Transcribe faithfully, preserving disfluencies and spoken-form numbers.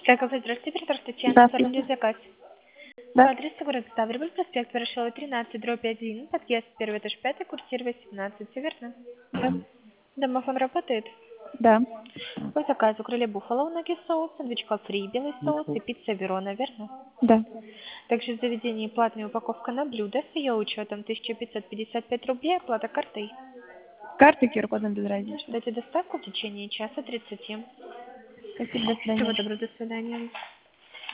Так, алло, здравствуйте, оператор Татьяна, оформлю Здравствуйте. заказ. По Да. адресу город Ставрополь, проспект Ворошилова, тринадцать, дробь один, подъезд, первый этаж, пятый, квартира восемнадцать, все верно? Да. Домофон работает? Да. По заказу крылья буфало, ноги соус, сэндвичка фри, белый соус и пицца Верона, верно? Да. Также в заведении платная упаковка на блюдо с ее учетом тысяча пятьсот пятьдесят пять рублей, оплата картой. Карты ку ар кодом без разницы. Ждете доставку в течение часа тридцати. Спасибо, до Всего свидания. доброго, до свидания.